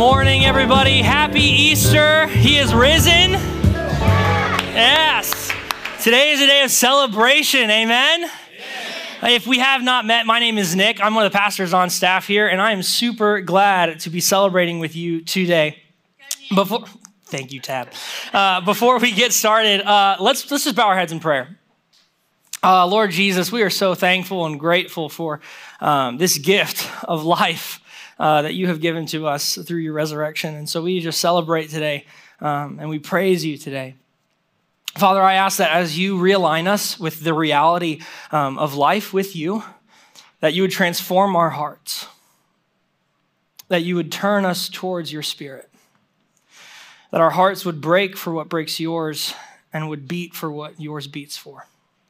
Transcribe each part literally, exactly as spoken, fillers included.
morning, everybody. Happy Easter. He is risen. Yes. Today is a day of celebration. Amen. If we have not met, my name is Nick. I'm one of the pastors on staff here, and I am super glad to be celebrating with you today. Before, thank you, Tab. Uh, before we get started, uh, let's let's just bow our heads in prayer. Uh, Lord Jesus, we are so thankful and grateful for um, this gift of life uh, that you have given to us through your resurrection. And so we just celebrate today um, and we praise you today. Father, I ask that as you realign us with the reality um, of life with you, that you would transform our hearts, that you would turn us towards your spirit, that our hearts would break for what breaks yours and would beat for what yours beats for.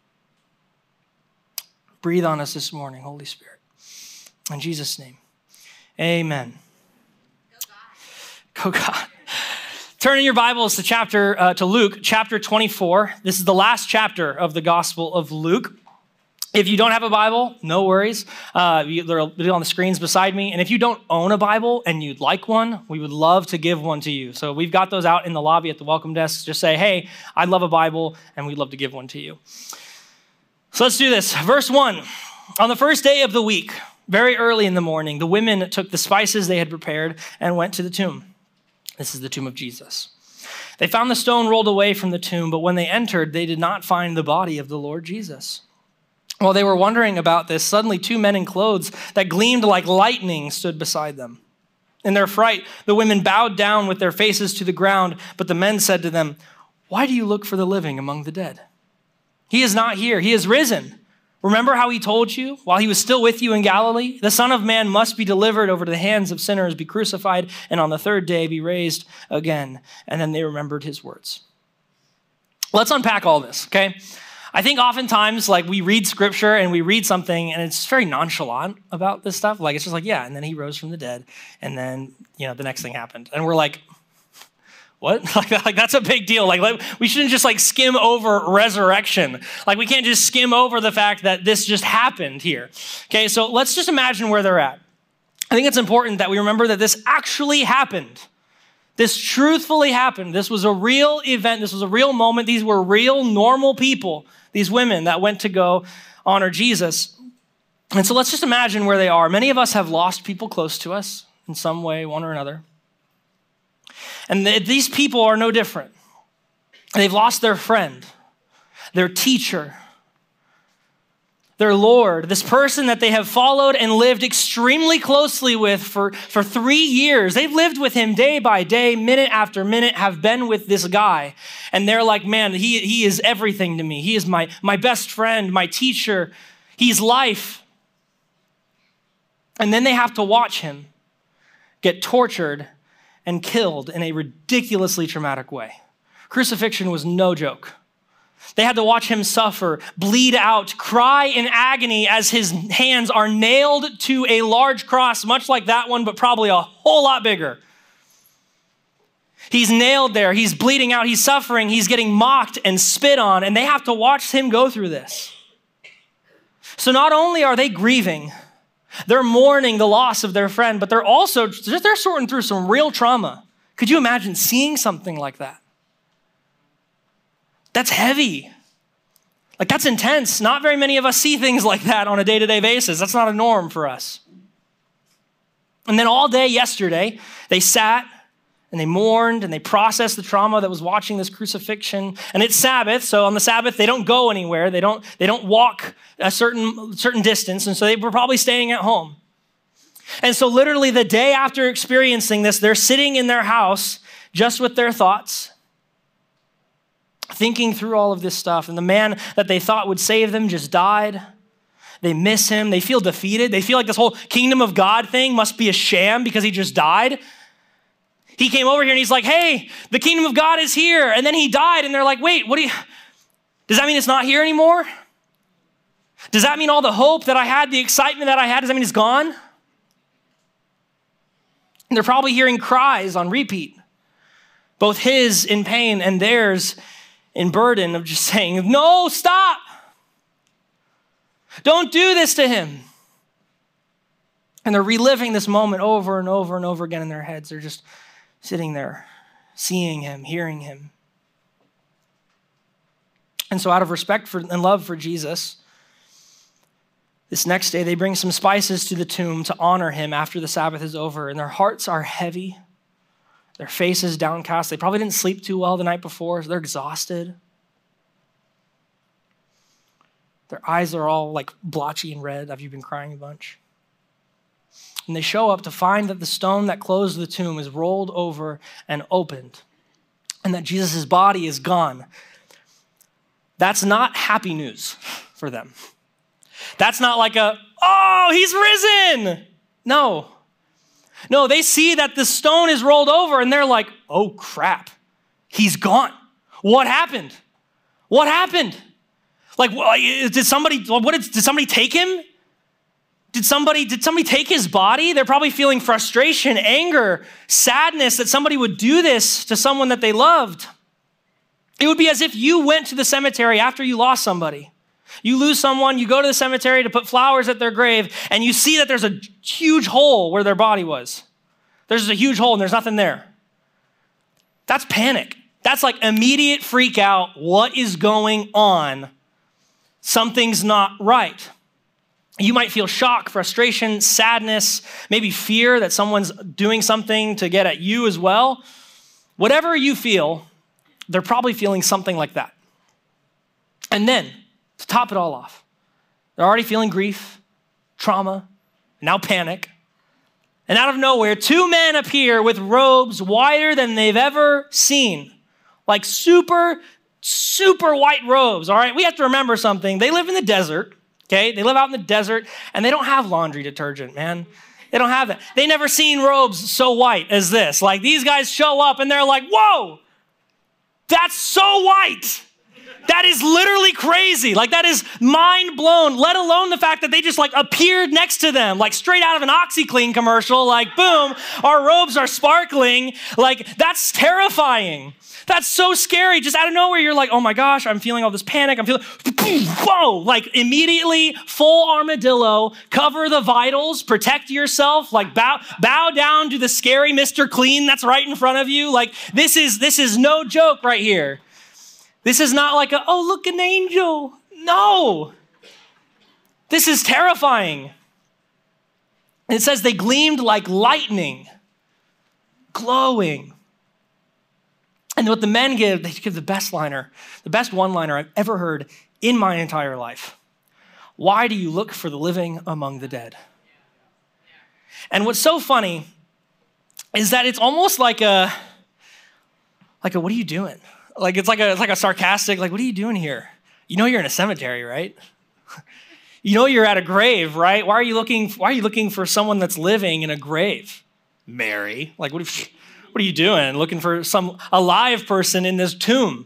Breathe on us this morning, Holy Spirit. In Jesus' name, amen. Go God. Go God. Turn in your Bibles to chapter uh, to Luke, chapter twenty-four. This is the last chapter of the Gospel of Luke. If you don't have a Bible, no worries. Uh, they're on the screens beside me. And if you don't own a Bible and you'd like one, we would love to give one to you. So we've got those out in the lobby at the welcome desk. Just say, hey, I'd love a Bible, and we'd love to give one to you. So let's do this. Verse one, on the first day of the week, very early in the morning, the women took the spices they had prepared and went to the tomb. This is the tomb of Jesus. They found the stone rolled away from the tomb, but when they entered, they did not find the body of the Lord Jesus. While they were wondering about this, suddenly two men in clothes that gleamed like lightning stood beside them. In their fright, the women bowed down with their faces to the ground, but the men said to them, "Why do you look for the living among the dead? He is not here. He is risen. Remember how he told you while he was still with you in Galilee? The Son of Man must be delivered over to the hands of sinners, be crucified, and on the third day be raised again." And then they remembered his words. Let's unpack all this, okay? I think oftentimes, like, we read scripture and we read something and it's very nonchalant about this stuff. Like, it's just like, yeah, and then he rose from the dead. And then, you know, the next thing happened. And we're like, what? Like, like that's a big deal. Like, we shouldn't just like skim over resurrection. Like, we can't just skim over the fact that this just happened here. Okay, so let's just imagine where they're at. I think it's important that we remember that this actually happened. This truthfully happened. This was a real event. This was a real moment. These were real, normal people, these women that went to go honor Jesus. And so let's just imagine where they are. Many of us have lost people close to us in some way, one or another. And th- these people are no different. They've lost their friend, their teacher, their Lord, this person that they have followed and lived extremely closely with for, for three years. They've lived with him day by day, minute after minute, have been with this guy. And they're like, man, he, he is everything to me. He is my, my best friend, my teacher. He's life. And then they have to watch him get tortured and killed in a ridiculously traumatic way. Crucifixion was no joke. They had to watch him suffer, bleed out, cry in agony as his hands are nailed to a large cross, much like that one, but probably a whole lot bigger. He's nailed there. He's bleeding out. He's suffering. He's getting mocked and spit on, and they have to watch him go through this. So not only are they grieving, they're mourning the loss of their friend, but they're also, they're sorting through some real trauma. Could you imagine seeing something like that? That's heavy. Like, that's intense. Not very many of us see things like that on a day-to-day basis. That's not a norm for us. And then all day yesterday, they sat and they mourned and they processed the trauma that was watching this crucifixion. And it's Sabbath, so on the Sabbath, they don't go anywhere. They don't, they don't walk a certain, certain distance, and so they were probably staying at home. And so literally the day after experiencing this, they're sitting in their house just with their thoughts, thinking through all of this stuff. And the man that they thought would save them just died. They miss him. They feel defeated. They feel like this whole kingdom of God thing must be a sham because he just died. He came over here and he's like, hey, the kingdom of God is here. And then he died. And they're like, wait, what do you, does that mean it's not here anymore? Does that mean all the hope that I had, the excitement that I had, does that mean it's gone? And they're probably hearing cries on repeat, both his in pain and theirs in burden of just saying, no, stop. Don't do this to him. And they're reliving this moment over and over and over again in their heads. They're just sitting there, seeing him, hearing him. And so out of respect for and love for Jesus, this next day they bring some spices to the tomb to honor him after the Sabbath is over. And their hearts are heavy. Their faces downcast. They probably didn't sleep too well the night before, so they're exhausted. Their eyes are all like blotchy and red. Have you been crying a bunch? And they show up to find that the stone that closed the tomb is rolled over and opened, and that Jesus' body is gone. That's not happy news for them. That's not like a, oh, he's risen. No. No, they see that the stone is rolled over and they're like, oh crap, he's gone. What happened? What happened? Like, did somebody, what did, did somebody take him? Did somebody, did somebody take his body? They're probably feeling frustration, anger, sadness that somebody would do this to someone that they loved. It would be as if you went to the cemetery after you lost somebody. You lose someone, you go to the cemetery to put flowers at their grave, and you see that there's a huge hole where their body was. There's a huge hole and there's nothing there. That's panic. That's like immediate freak out. What is going on? Something's not right. You might feel shock, frustration, sadness, maybe fear that someone's doing something to get at you as well. Whatever you feel, they're probably feeling something like that. And then, to top it all off, they're already feeling grief, trauma, now panic. And out of nowhere, two men appear with robes wider than they've ever seen. Like super, super white robes, all right? We have to remember something. They live in the desert, okay? They live out in the desert, and they don't have laundry detergent, man. They don't have that. They never seen robes so white as this. Like, these guys show up, and they're like, whoa, that's so white. That is literally crazy. Like, that is mind blown, let alone the fact that they just like appeared next to them, like straight out of an OxyClean commercial, like boom, our robes are sparkling. Like, that's terrifying. That's so scary. Just out of nowhere, you're like, oh my gosh, I'm feeling all this panic. I'm feeling, whoa, like immediately full armadillo, cover the vitals, protect yourself, like bow, bow down to the scary Mister Clean that's right in front of you. Like, this is, this is no joke right here. This is not like a, oh, look, an angel. No. This is terrifying. And it says they gleamed like lightning, glowing. And what the men give, they give the best liner, the best one-liner I've ever heard in my entire life. Why do you look for the living among the dead? And what's so funny is that it's almost like a, like a, what are you doing? Like, it's like a, it's like a sarcastic, like, what are you doing here? You know you're in a cemetery, right? You know you're at a grave, right? Why are you looking, why are you looking for someone that's living in a grave? Mary, like, what, if, what are you doing? Looking for some alive person in this tomb.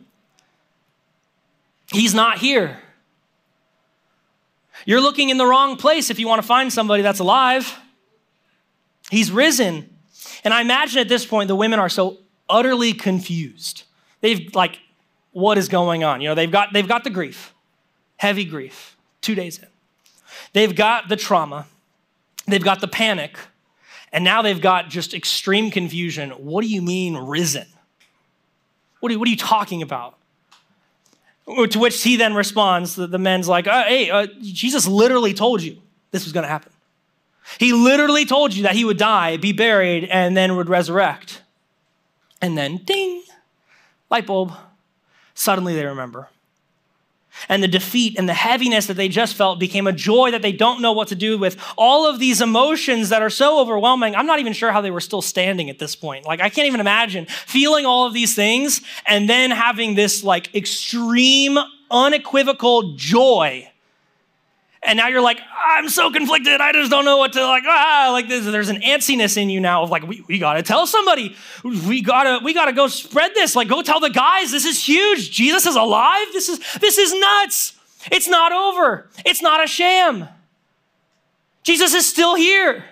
He's not here. You're looking in the wrong place if you want to find somebody that's alive. He's risen. And I imagine at this point, the women are so utterly confused. They've like, what is going on? You know, they've got, they've got the grief, heavy grief, two days in. They've got the trauma. They've got the panic. And now they've got just extreme confusion. What do you mean risen? What are, what are you talking about? To which he then responds, the, the men's like, uh, hey, uh, Jesus literally told you this was going to happen. He literally told you that he would die, be buried, and then would resurrect. And then ding. Light bulb, suddenly they remember. And the defeat and the heaviness that they just felt became a joy that they don't know what to do with. All of these emotions that are so overwhelming, I'm not even sure how they were still standing at this point. Like, I can't even imagine feeling all of these things and then having this like extreme, unequivocal joy. And now you're like, I'm so conflicted. I just don't know what to like, ah, like this. There's an antsiness in you now of like, we, we got to tell somebody. We got to, we got to go spread this. Like, go tell the guys, this is huge. Jesus is alive. This is, this is nuts. It's not over. It's not a sham. Jesus is still here.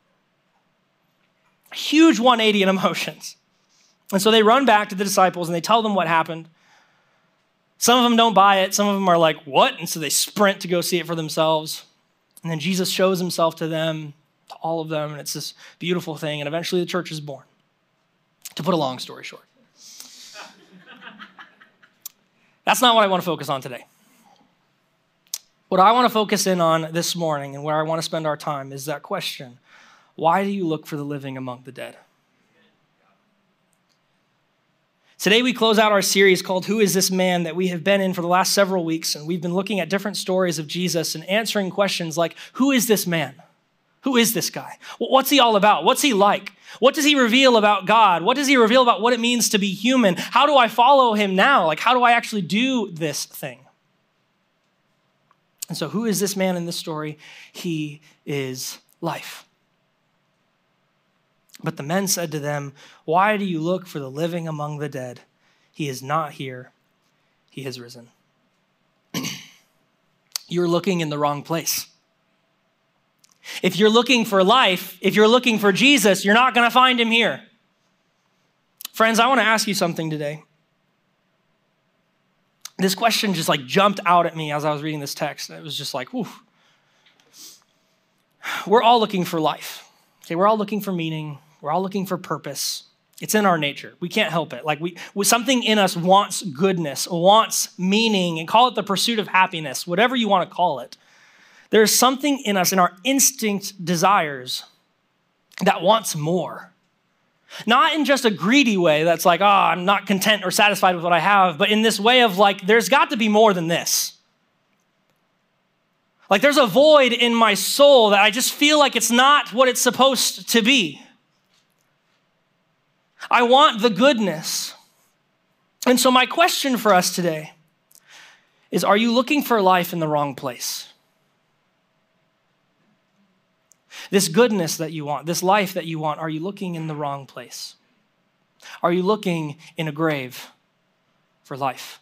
Huge one eighty in emotions. And so they run back to the disciples and they tell them what happened. Some of them don't buy it. Some of them are like, what? And so they sprint to go see it for themselves. And then Jesus shows himself to them, to all of them, and it's this beautiful thing, and eventually the church is born. To put a long story short. That's not what I want to focus on today. What I want to focus in on this morning and where I want to spend our time is that question: why do you look for the living among the dead? Today we close out our series called Who is This Man that we have been in for the last several weeks, and we've been looking at different stories of Jesus and answering questions like, who is this man? Who is this guy? What's he all about? What's he like? What does he reveal about God? What does he reveal about what it means to be human? How do I follow him now? Like, how do I actually do this thing? And so who is this man in this story? He is life. But the men said to them, why do you look for the living among the dead? He is not here. He has risen. You're looking in the wrong place. If you're looking for life, if you're looking for Jesus, you're not going to find him here. Friends, I want to ask you something today. This question just like jumped out at me as I was reading this text. It was just like, whew. We're all looking for life. Okay, we're all looking for meaning. We're all looking for purpose. It's in our nature. We can't help it. Like we, something in us wants goodness, wants meaning, and call it the pursuit of happiness, whatever you want to call it. There's something in us, in our instinct desires, that wants more. Not in just a greedy way that's like, oh, I'm not content or satisfied with what I have, but in this way of like, there's got to be more than this. Like there's a void in my soul that I just feel like it's not what it's supposed to be. I want the goodness. And so my question for us today is, are you looking for life in the wrong place? This goodness that you want, this life that you want, are you looking in the wrong place? Are you looking in a grave for life?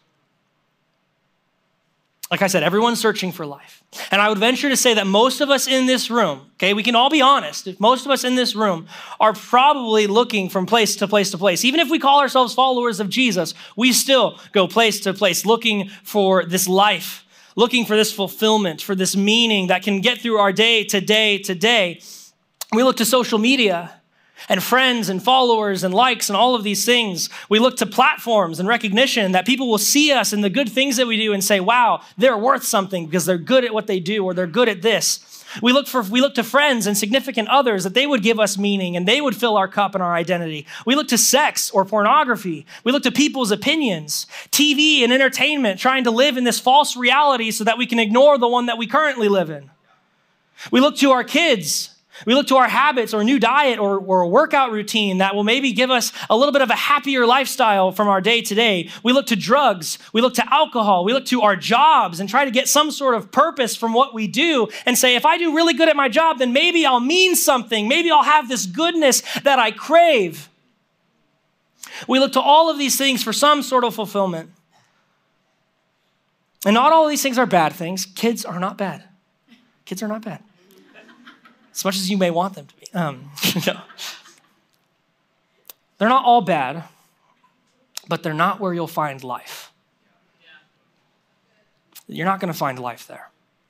Like I said, everyone's searching for life. And I would venture to say that most of us in this room, okay, we can all be honest, if most of us in this room are probably looking from place to place to place. Even if we call ourselves followers of Jesus, we still go place to place looking for this life, looking for this fulfillment, for this meaning that can get through our day to day to day. We look to social media and friends and followers and likes and all of these things. We look to platforms and recognition that people will see us and the good things that we do and say, wow, they're worth something because they're good at what they do or they're good at this. We look for we look to friends and significant others that they would give us meaning and they would fill our cup and our identity. We look to sex or pornography. We look to people's opinions, T V and entertainment, trying to live in this false reality so that we can ignore the one that we currently live in. We look to our kids. We look to our habits or new diet or, or a workout routine that will maybe give us a little bit of a happier lifestyle from our day to day. We look to drugs. We look to alcohol. We look to our jobs and try to get some sort of purpose from what we do and say, if I do really good at my job, then maybe I'll mean something. Maybe I'll have this goodness that I crave. We look to all of these things for some sort of fulfillment. And not all of these things are bad things. Kids are not bad. Kids are not bad. As much as you may want them to be. Um, no. They're not all bad, but they're not where you'll find life. You're not going to find life there.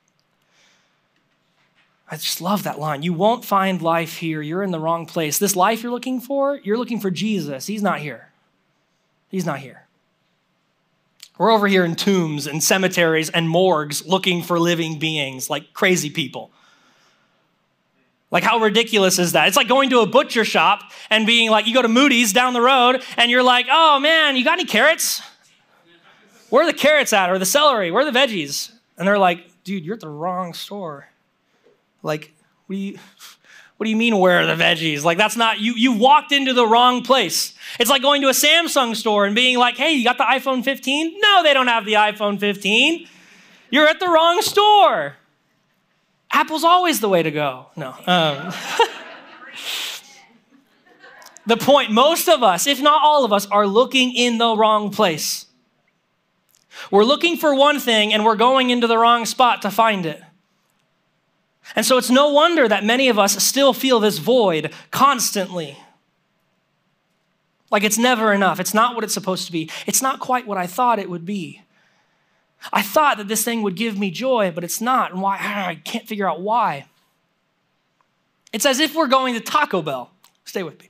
I just love that line. You won't find life here. You're in the wrong place. This life you're looking for, you're looking for Jesus. He's not here. He's not here. We're over here in tombs and cemeteries and morgues looking for living beings like crazy people. Like, how ridiculous is that? It's like going to a butcher shop and being like, you go to Moody's down the road and you're like, oh man, you got any carrots? Where are the carrots at? Or the celery? Where are the veggies? And they're like, dude, you're at the wrong store. Like, we, what do you mean, where are the veggies? Like, that's not, you, you walked into the wrong place. It's like going to a Samsung store and being like, hey, you got the iPhone fifteen? No, they don't have the iPhone fifteen. You're at the wrong store. Apple's always the way to go. No. Um, the point, most of us, if not all of us, are looking in the wrong place. We're looking for one thing and we're going into the wrong spot to find it. And so it's no wonder that many of us still feel this void constantly. Like it's never enough. It's not what it's supposed to be. It's not quite what I thought it would be. I thought that this thing would give me joy, but it's not. And why? I can't figure out why. It's as if we're going to Taco Bell. Stay with me.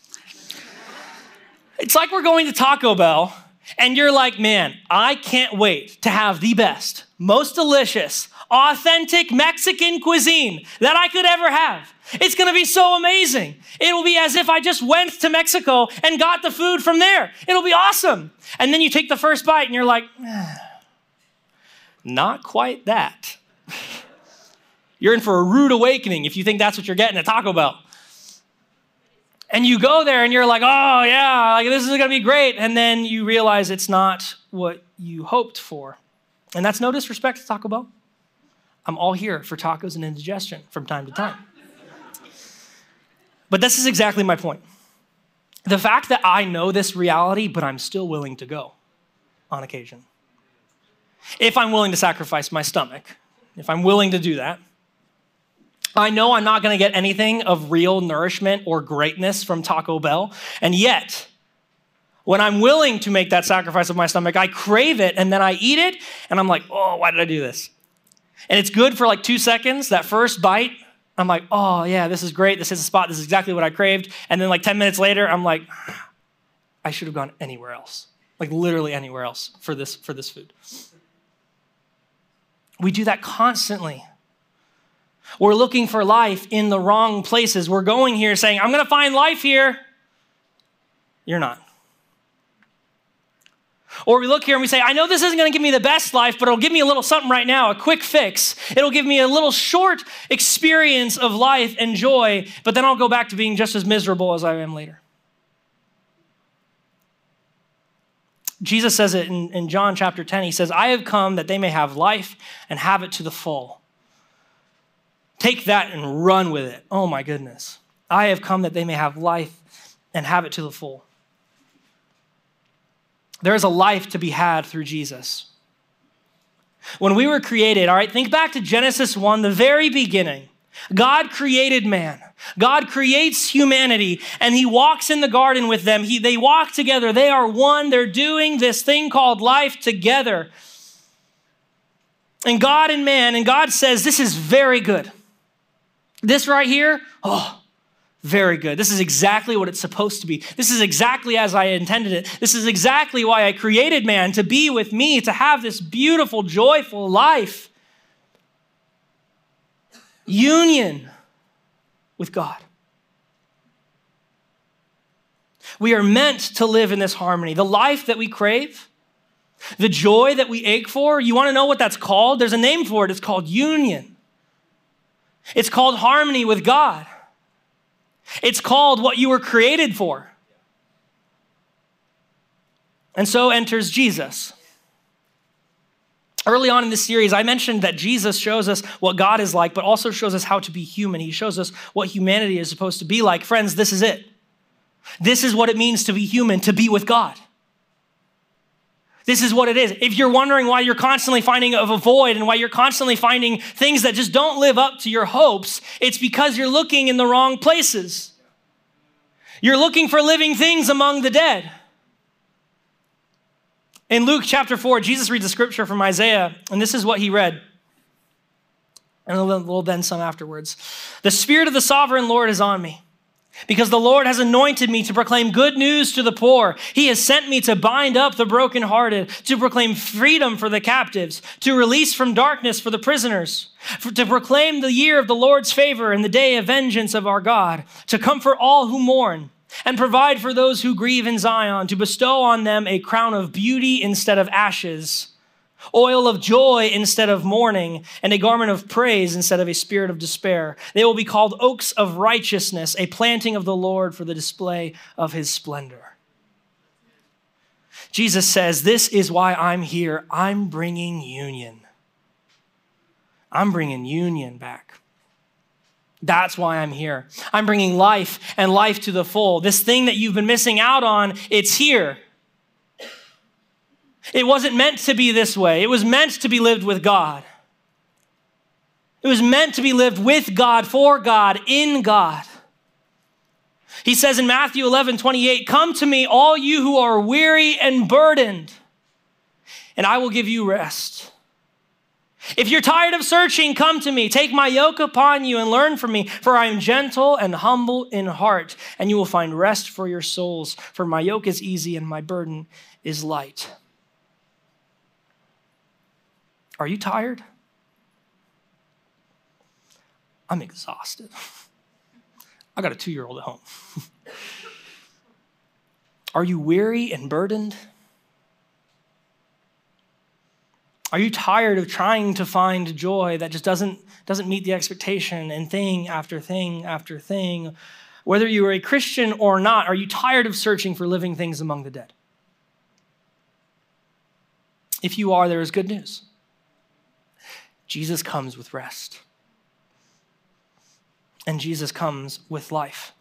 It's like we're going to Taco Bell and you're like, man, I can't wait to have the best, most delicious, authentic Mexican cuisine that I could ever have. It's gonna be so amazing. It will be as if I just went to Mexico and got the food from there. It'll be awesome. And then you take the first bite and you're like, ah, not quite that. You're in for a rude awakening if you think that's what you're getting at Taco Bell. And you go there and you're like, oh yeah, like this is gonna be great. And then you realize it's not what you hoped for. And that's no disrespect to Taco Bell. I'm all here for tacos and indigestion from time to time. But this is exactly my point. The fact that I know this reality, but I'm still willing to go on occasion. If I'm willing to sacrifice my stomach, if I'm willing to do that, I know I'm not gonna get anything of real nourishment or greatness from Taco Bell. And yet, when I'm willing to make that sacrifice of my stomach, I crave it and then I eat it and I'm like, oh, why did I do this? And it's good for like two seconds, that first bite. I'm like, oh yeah, this is great. This is a spot. This is exactly what I craved. And then like ten minutes later, I'm like, I should have gone anywhere else. Like literally anywhere else for this, for this food. We do that constantly. We're looking for life in the wrong places. We're going here saying, I'm gonna find life here. You're not. Or we look here and we say, I know this isn't gonna give me the best life, but it'll give me a little something right now, a quick fix. It'll give me a little short experience of life and joy, but then I'll go back to being just as miserable as I am later. Jesus says it in, in John chapter ten. He says, I have come that they may have life and have it to the full. Take that and run with it. Oh my goodness. I have come that they may have life and have it to the full. There is a life to be had through Jesus. When we were created, all right, think back to Genesis one, the very beginning. God created man. God creates humanity, and he walks in the garden with them. He, they walk together. They are one. They're doing this thing called life together. And God and man, and God says, this is very good. This right here, oh, very good. This is exactly what it's supposed to be. This is exactly as I intended it. This is exactly why I created man, to be with me, to have this beautiful, joyful life. Union with God. We are meant to live in this harmony. The life that we crave, the joy that we ache for, you want to know what that's called? There's a name for it. It's called union. It's called harmony with God. It's called what you were created for. And so enters Jesus. Early on in this series, I mentioned that Jesus shows us what God is like, but also shows us how to be human. He shows us what humanity is supposed to be like. Friends, this is it. This is what it means to be human, to be with God. This is what it is. If you're wondering why you're constantly finding a void and why you're constantly finding things that just don't live up to your hopes, it's because you're looking in the wrong places. You're looking for living things among the dead. In Luke chapter four, Jesus reads a scripture from Isaiah, and this is what he read. And a little then some afterwards. The Spirit of the sovereign Lord is on me, because the Lord has anointed me to proclaim good news to the poor. He has sent me to bind up the brokenhearted, to proclaim freedom for the captives, to release from darkness for the prisoners, for, to proclaim the year of the Lord's favor and the day of vengeance of our God, to comfort all who mourn and provide for those who grieve in Zion, to bestow on them a crown of beauty instead of ashes, oil of joy instead of mourning, and a garment of praise instead of a spirit of despair. They will be called oaks of righteousness, a planting of the Lord for the display of his splendor. Jesus says, this is why I'm here. I'm bringing union. I'm bringing union back. That's why I'm here. I'm bringing life and life to the full. This thing that you've been missing out on, it's here. It wasn't meant to be this way. It was meant to be lived with God. It was meant to be lived with God, for God, in God. He says in Matthew eleven twenty-eight, come to me, all you who are weary and burdened, and I will give you rest. If you're tired of searching, come to me. Take my yoke upon you and learn from me, for I am gentle and humble in heart, and you will find rest for your souls. For my yoke is easy and my burden is light. Are you tired? I'm exhausted. I got a two-year-old at home. Are you weary and burdened? Are you tired of trying to find joy that just doesn't, doesn't meet the expectation, and thing after thing after thing? Whether you are a Christian or not, are you tired of searching for living things among the dead? If you are, there is good news. Jesus comes with rest. And Jesus comes with life.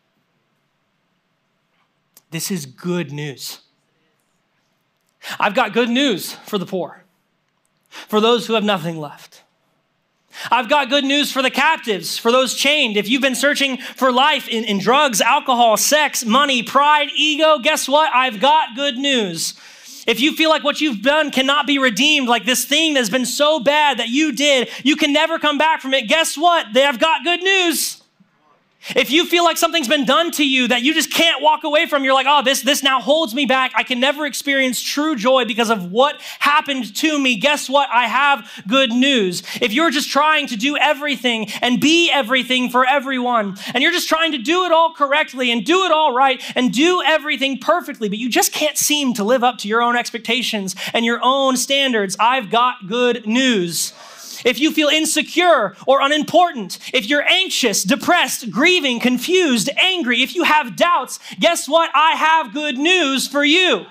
This is good news. I've got good news for the poor, for those who have nothing left. I've got good news for the captives, for those chained. If you've been searching for life in, in drugs, alcohol, sex, money, pride, ego, guess what? I've got good news. If you feel like what you've done cannot be redeemed, like this thing that's been so bad that you did, you can never come back from it, guess what? They have got good news. If you feel like something's been done to you that you just can't walk away from, you're like, oh, this, this now holds me back. I can never experience true joy because of what happened to me. Guess what? I have good news. If you're just trying to do everything and be everything for everyone, and you're just trying to do it all correctly and do it all right and do everything perfectly, but you just can't seem to live up to your own expectations and your own standards, I've got good news. If you feel insecure or unimportant, if you're anxious, depressed, grieving, confused, angry, if you have doubts, guess what? I have good news for you.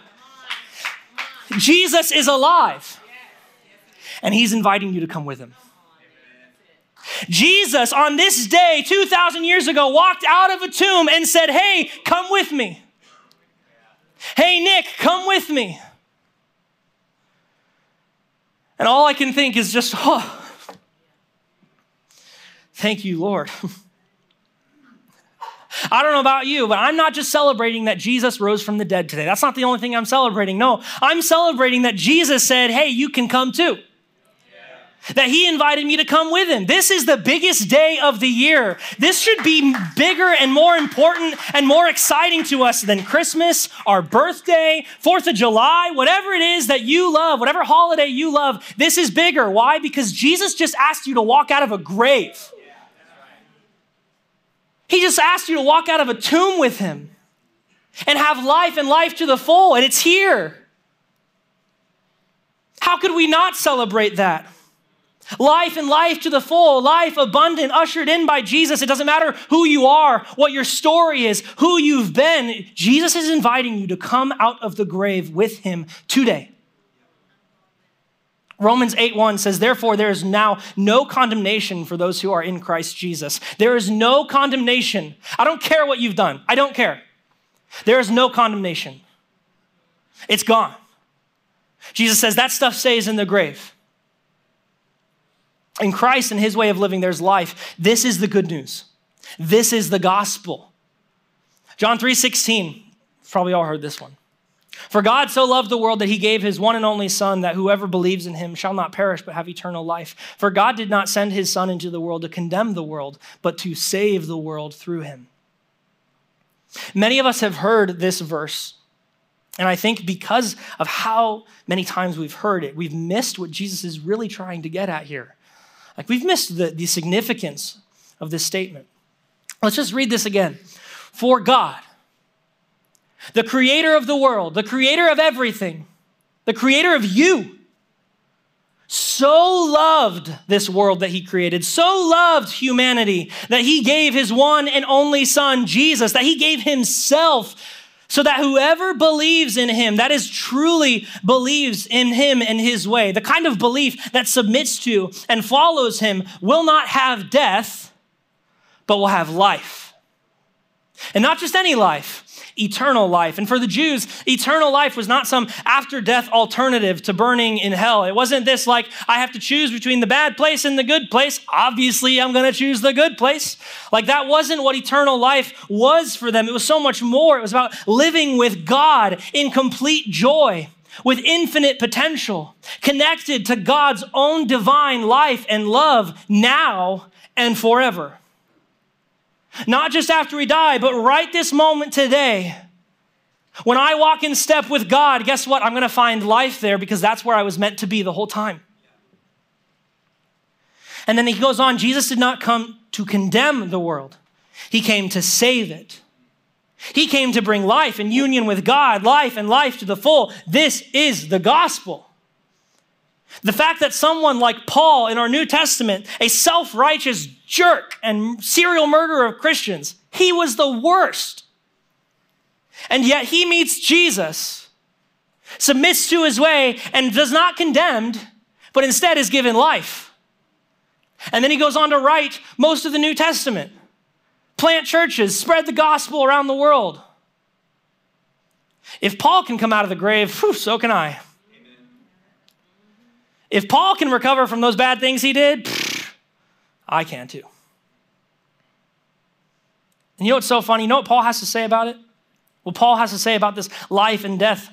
Jesus is alive, and he's inviting you to come with him. Jesus, on this day, two thousand years ago, walked out of a tomb and said, hey, come with me. Hey, Nick, come with me. And all I can think is just, oh, thank you, Lord. I don't know about you, but I'm not just celebrating that Jesus rose from the dead today. That's not the only thing I'm celebrating. No, I'm celebrating that Jesus said, hey, you can come too. Yeah. That he invited me to come with him. This is the biggest day of the year. This should be bigger and more important and more exciting to us than Christmas, our birthday, fourth of July, whatever it is that you love, whatever holiday you love. This is bigger. Why? Because Jesus just asked you to walk out of a grave. He just asked you to walk out of a tomb with him and have life and life to the full, and it's here. How could we not celebrate that? Life and life to the full, life abundant, ushered in by Jesus. It doesn't matter who you are, what your story is, who you've been. Jesus is inviting you to come out of the grave with him today. Romans eight one says, therefore, there is now no condemnation for those who are in Christ Jesus. There is no condemnation. I don't care what you've done. I don't care. There is no condemnation. It's gone. Jesus says that stuff stays in the grave. In Christ and his way of living, there's life. This is the good news. This is the gospel. John three sixteen, probably all heard this one. For God so loved the world that he gave his one and only son, that whoever believes in him shall not perish but have eternal life. For God did not send his son into the world to condemn the world, but to save the world through him. Many of us have heard this verse, and I think because of how many times we've heard it, we've missed what Jesus is really trying to get at here. Like we've missed the, the significance of this statement. Let's just read this again. For God, the creator of the world, the creator of everything, the creator of you, so loved this world that he created, so loved humanity that he gave his one and only son, Jesus, that he gave himself so that whoever believes in him, that is truly believes in him and his way, the kind of belief that submits to and follows him, will not have death, but will have life. And not just any life, eternal life. And for the Jews, eternal life was not some after-death alternative to burning in hell. It wasn't this like, I have to choose between the bad place and the good place. Obviously, I'm going to choose the good place. Like that wasn't what eternal life was for them. It was so much more. It was about living with God in complete joy. with infinite potential, connected to God's own divine life and love now and forever. Not just after we die, but right this moment today. When I walk in step with God, guess what? I'm going to find life there because that's where I was meant to be the whole time. And then he goes on, Jesus did not come to condemn the world. He came to save it. He came to bring life and union with God, life and life to the full. This is the gospel. The fact that someone like Paul in our New Testament, a self-righteous jerk and serial murderer of Christians, he was the worst. And yet he meets Jesus, submits to his way, and does not condemned, but instead is given life. And then he goes on to write most of the New Testament, plant churches, spread the gospel around the world. If Paul can come out of the grave, whew, so can I. Amen. If Paul can recover from those bad things he did, pff, I can too. And you know what's so funny? You know what Paul has to say about it? What Paul has to say about this life and death.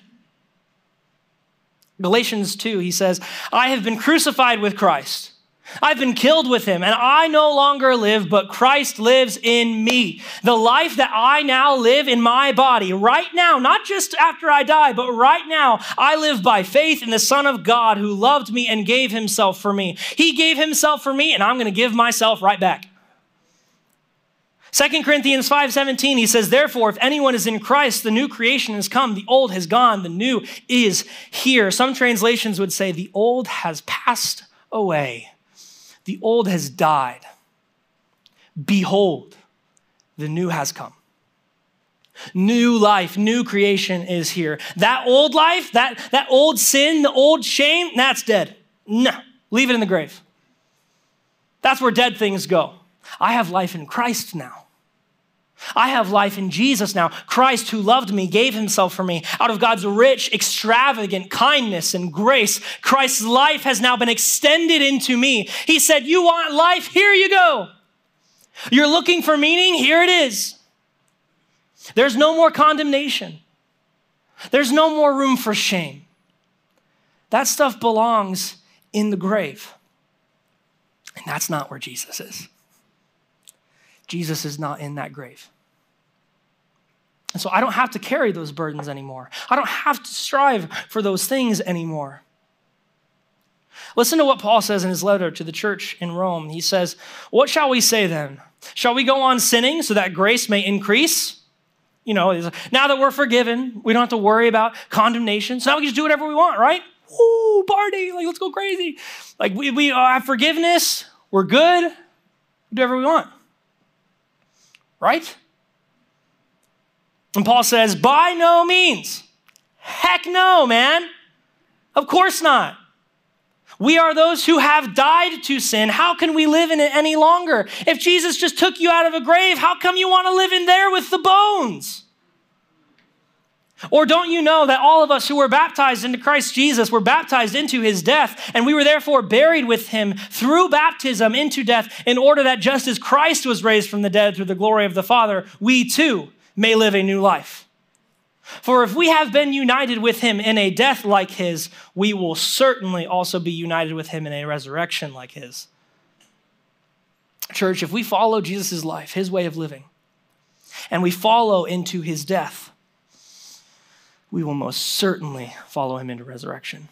Galatians two, he says, I have been crucified with Christ. I've been killed with him, and I no longer live, but Christ lives in me. The life that I now live in my body right now, not just after I die, but right now, I live by faith in the Son of God who loved me and gave himself for me. He gave himself for me, and I'm going to give myself right back. Second Corinthians five seventeen, he says, therefore, if anyone is in Christ, the new creation has come, the old has gone, the new is here. Some translations would say the old has passed away. The old has died. Behold, the new has come. New life, new creation is here. That old life, that, that old sin, the old shame, that's dead. No, leave it in the grave. That's where dead things go. I have life in Christ now. I have life in Jesus now. Christ who loved me, gave himself for me. Out of God's rich, extravagant kindness and grace, Christ's life has now been extended into me. He said, you want life? Here you go. You're looking for meaning? Here it is. There's no more condemnation. There's no more room for shame. That stuff belongs in the grave. And that's not where Jesus is. Jesus is not in that grave. And so I don't have to carry those burdens anymore. I don't have to strive for those things anymore. Listen to what Paul says in his letter to the church in Rome. He says, what shall we say then? Shall we go on sinning so that grace may increase? You know, now that we're forgiven, we don't have to worry about condemnation. So now we can just do whatever we want, right? Woo, party, like let's go crazy. Like we, we have forgiveness, we're good, we do whatever we want. Right? And Paul says, by no means. Heck no, man. Of course not. We are those who have died to sin. How can we live in it any longer? If Jesus just took you out of a grave, how come you want to live in there with the bones? Or don't you know that all of us who were baptized into Christ Jesus were baptized into his death, and we were therefore buried with him through baptism into death, in order that just as Christ was raised from the dead through the glory of the Father, we too may live a new life. For if we have been united with him in a death like his, we will certainly also be united with him in a resurrection like his. Church, if we follow Jesus' life, his way of living, and we follow into his death, we will most certainly follow him into resurrection.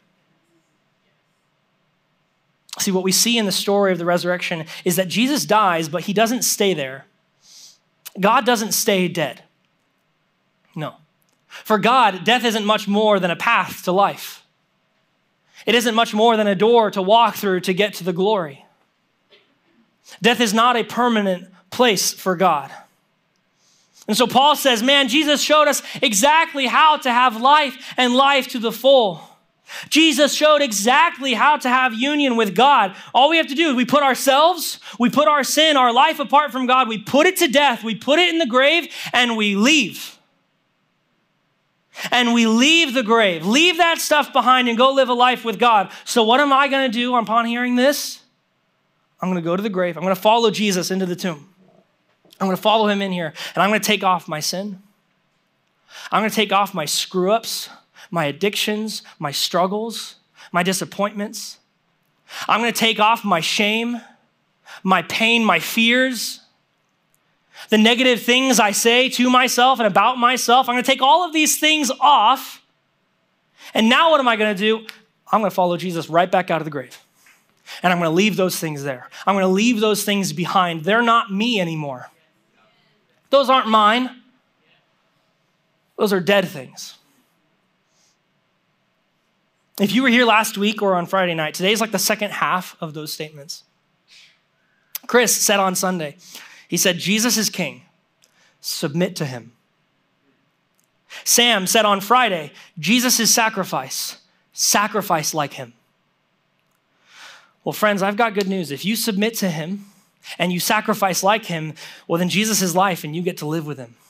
See, what we see in the story of the resurrection is that Jesus dies, but he doesn't stay there. God doesn't stay dead. No. For God, death isn't much more than a path to life. It isn't much more than a door to walk through to get to the glory. Death is not a permanent place for God. And so Paul says, man, Jesus showed us exactly how to have life and life to the full. Jesus showed exactly how to have union with God. All we have to do is we put ourselves, we put our sin, our life apart from God, we put it to death, we put it in the grave, and we leave. And we leave the grave, leave that stuff behind and go live a life with God. So what am I going to do upon hearing this? I'm going to go to the grave. I'm going to follow Jesus into the tomb. I'm going to follow him in here, and I'm going to take off my sin. I'm going to take off my screw-ups. my addictions, my struggles, my disappointments. I'm going to take off my shame, my pain, my fears, the negative things I say to myself and about myself. I'm going to take all of these things off. And now what am I going to do? I'm going to follow Jesus right back out of the grave. And I'm going to leave those things there. I'm going to leave those things behind. They're not me anymore. Those aren't mine. Those are dead things. If you were here last week or on Friday night, today's like the second half of those statements. Chris said on Sunday, he said, Jesus is king. Submit to him. Sam said on Friday, Jesus is sacrifice. Sacrifice like him. Well, friends, I've got good news. If you submit to him and you sacrifice like him, well, then Jesus is life and you get to live with him.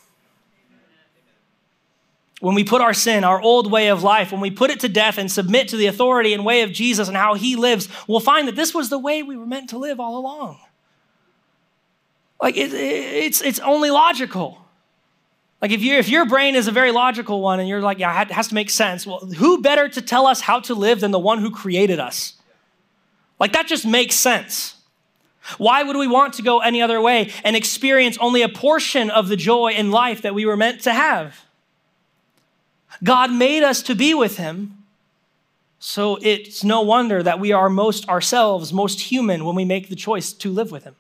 When we put our sin, our old way of life, when we put it to death and submit to the authority and way of Jesus and how he lives, we'll find that this was the way we were meant to live all along. Like it, it's, it's only logical. Like if, you, if your brain is a very logical one and you're like, yeah, it has to make sense. Well, who better to tell us how to live than the one who created us? Like that just makes sense. Why would we want to go any other way and experience only a portion of the joy in life that we were meant to have? God made us to be with him, so it's no wonder that we are most ourselves, most human when we make the choice to live with him.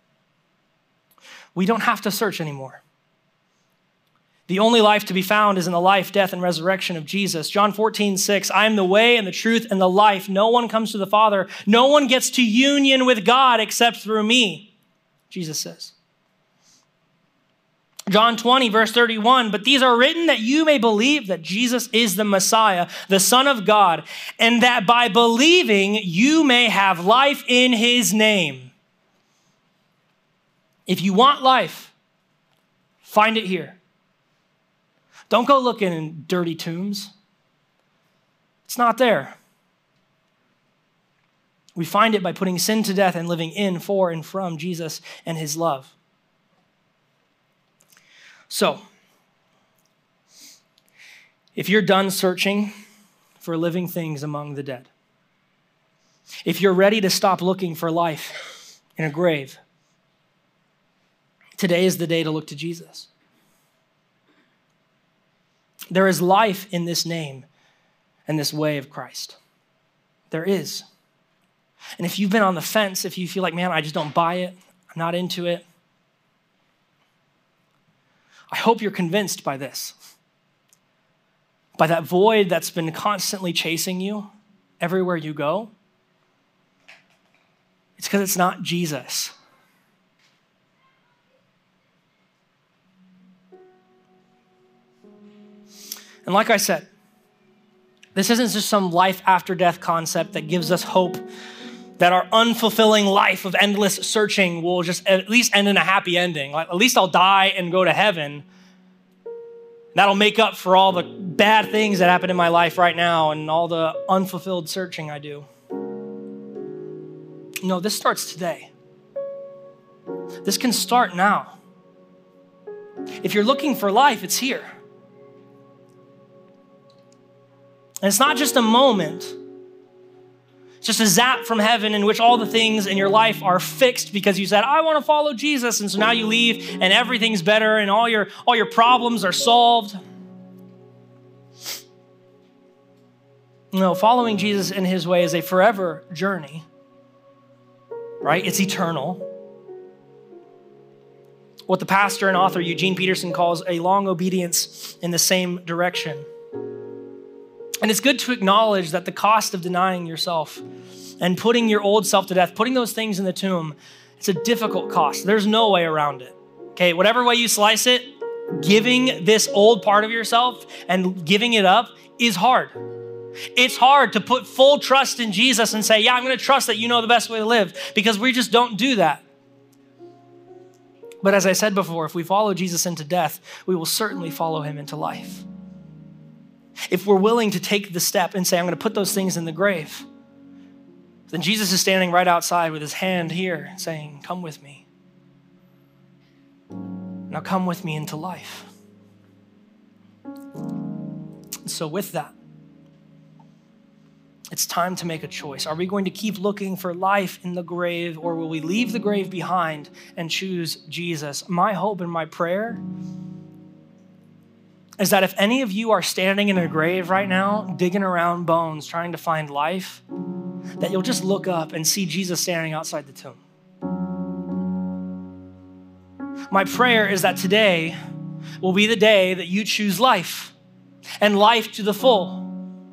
We don't have to search anymore. The only life to be found is in the life, death, and resurrection of Jesus. John fourteen, six, I am the way and the truth and the life. No one comes to the Father. No one gets to union with God except through me, Jesus says. John twenty, verse thirty-one, but these are written that you may believe that Jesus is the Messiah, the Son of God, and that by believing you may have life in his name. If you want life, find it here. Don't go looking in dirty tombs. It's not there. We find it by putting sin to death and living in, for, and from Jesus and his love. So, if you're done searching for living things among the dead, if you're ready to stop looking for life in a grave, today is the day to look to Jesus. There is life in this name and this way of Christ. There is. And if you've been on the fence, if you feel like, man, I just don't buy it, I'm not into it, I hope you're convinced by this, by that void that's been constantly chasing you everywhere you go. It's because it's not Jesus. And like I said, this isn't just some life after death concept that gives us hope that our unfulfilling life of endless searching will just at least end in a happy ending. Like, at least I'll die and go to heaven. That'll make up for all the bad things that happen in my life right now and all the unfulfilled searching I do. No, this starts today. This can start now. If you're looking for life, it's here. And it's not just a moment. It's just a zap from heaven in which all the things in your life are fixed because you said, I want to follow Jesus. And so now you leave and everything's better and all your, all your problems are solved. No, following Jesus in his way is a forever journey, right? It's eternal. What the pastor and author Eugene Peterson calls a long obedience in the same direction. And it's good to acknowledge that the cost of denying yourself and putting your old self to death, putting those things in the tomb, it's a difficult cost. There's no way around it. Okay, whatever way you slice it, giving this old part of yourself and giving it up is hard. It's hard to put full trust in Jesus and say, yeah, I'm going to trust that you know the best way to live, because we just don't do that. But as I said before, if we follow Jesus into death, we will certainly follow him into life. If we're willing to take the step and say, I'm going to put those things in the grave, then Jesus is standing right outside with his hand here saying, come with me. Now come with me into life. So with that, It's time to make a choice. Are we going to keep looking for life in the grave, or will we leave the grave behind and choose Jesus? My hope and my prayer is that if any of you are standing in a grave right now, digging around bones, trying to find life, that you'll just look up and see Jesus standing outside the tomb. My prayer is that today will be the day that you choose life, and life to the full.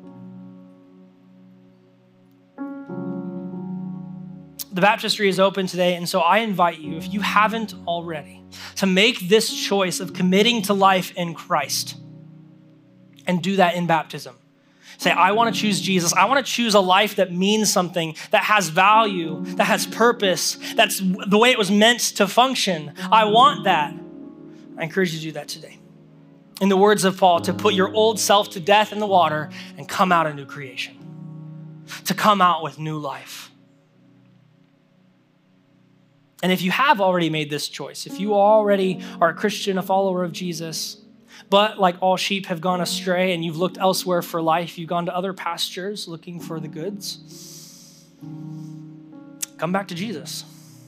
The baptistry is open today, and so I invite you, if you haven't already, to make this choice of committing to life in Christ and do that in baptism. Say, I want to choose Jesus. I want to choose a life that means something, that has value, that has purpose, that's the way it was meant to function. I want that. I encourage you to do that today. In the words of Paul, to put your old self to death in the water and come out a new creation, to come out with new life. And if you have already made this choice, if you already are a Christian, a follower of Jesus, but like all sheep have gone astray and you've looked elsewhere for life, you've gone to other pastures looking for the goods, come back to Jesus.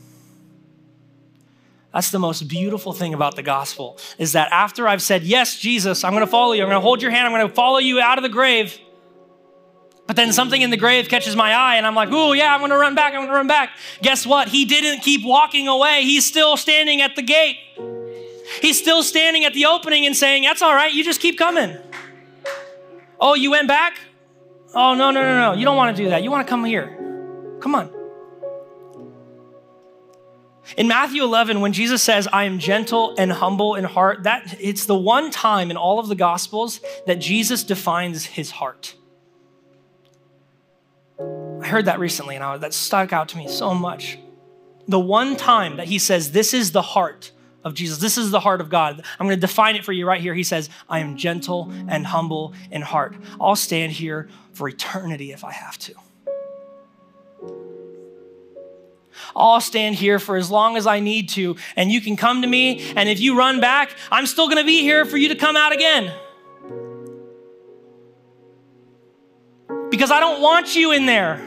That's the most beautiful thing about the gospel, is that after I've said, yes, Jesus, I'm going to follow you. I'm going to hold your hand. I'm going to follow you out of the grave. But then something in the grave catches my eye and I'm like, oh yeah, I'm going to run back. I'm going to run back. Guess what? He didn't keep walking away. He's still standing at the gate. He's still standing at the opening and saying, that's all right. You just keep coming. Oh, you went back? Oh, no, no, no, no. You don't want to do that. You want to come here. Come on. In Matthew eleven, when Jesus says, I am gentle and humble in heart, that it's the one time in all of the Gospels that Jesus defines his heart. I heard that recently and I, that stuck out to me so much. The one time that he says, this is the heart of Jesus. This is the heart of God. I'm going to define it for you right here. He says, I am gentle and humble in heart. I'll stand here for eternity if I have to. I'll stand here for as long as I need to, and you can come to me, and if you run back, I'm still going to be here for you to come out again. Because I don't want you in there.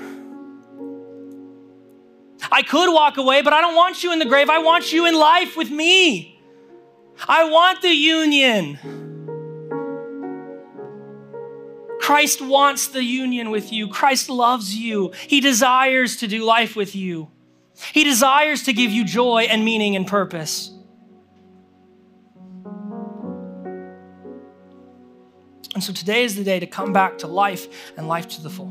I could walk away, but I don't want you in the grave. I want you in life with me. I want the union. Christ wants the union with you. Christ loves you. He desires to do life with you. He desires to give you joy and meaning and purpose. And so today is the day to come back to life and life to the full.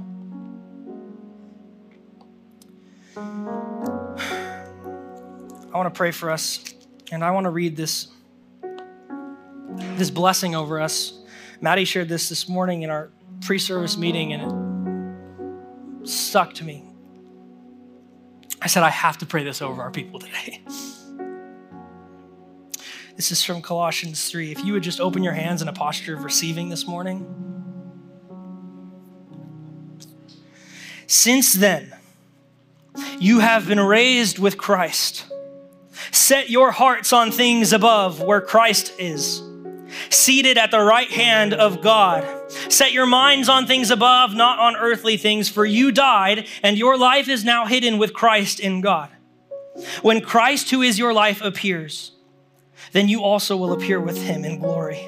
I want to pray for us, and I want to read this, this blessing over us. Maddie shared this this morning in our pre-service meeting, and it stuck to me. I said, I have to pray this over our people today. This is from Colossians three. If you would just open your hands in a posture of receiving this morning. Since then, you have been raised with Christ. Set your hearts on things above where Christ is, seated at the right hand of God. Set your minds on things above, not on earthly things, for you died, and your life is now hidden with Christ in God. When Christ, who is your life, appears, then you also will appear with him in glory.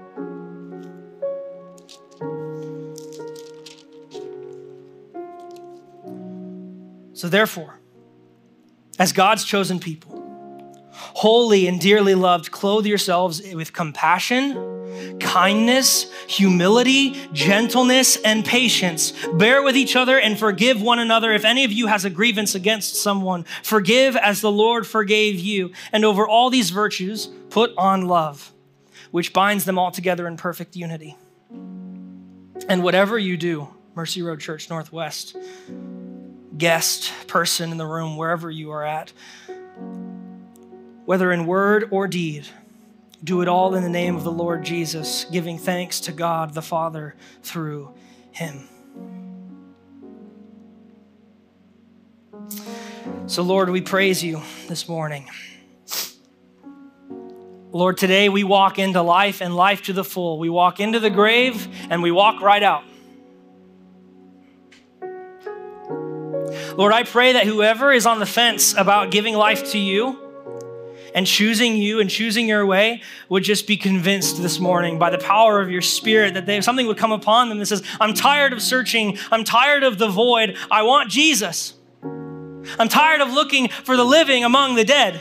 So therefore, as God's chosen people, holy and dearly loved, clothe yourselves with compassion, kindness, humility, gentleness, and patience. Bear with each other and forgive one another. If any of you has a grievance against someone, forgive as the Lord forgave you. And over all these virtues, put on love, which binds them all together in perfect unity. And whatever you do, Mercy Road Church Northwest, guest, person in the room, wherever you are at, whether in word or deed, do it all in the name of the Lord Jesus, giving thanks to God the Father through him. So Lord, we praise you this morning. Lord, today we walk into life and life to the full. We walk into the grave and we walk right out. Lord, I pray that whoever is on the fence about giving life to you and choosing you and choosing your way would just be convinced this morning by the power of your Spirit that they, something would come upon them that says, I'm tired of searching. I'm tired of the void. I want Jesus. I'm tired of looking for the living among the dead.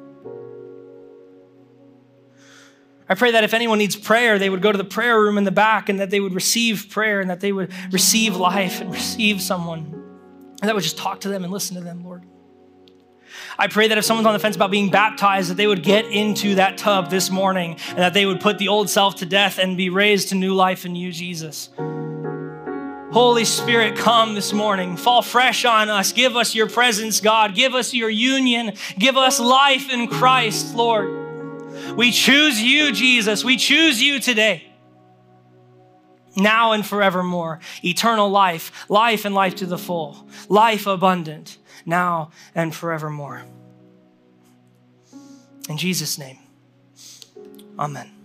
I pray that if anyone needs prayer, they would go to the prayer room in the back and that they would receive prayer and that they would receive life and receive someone and that would just talk to them and listen to them, Lord. I pray that if someone's on the fence about being baptized, that they would get into that tub this morning and that they would put the old self to death and be raised to new life in you, Jesus. Holy Spirit, come this morning. Fall fresh on us. Give us your presence, God. Give us your union. Give us life in Christ, Lord. We choose you, Jesus. We choose you today. Now and forevermore. Eternal life. Life and life to the full. Life abundant. Now and forevermore. In Jesus' name, amen.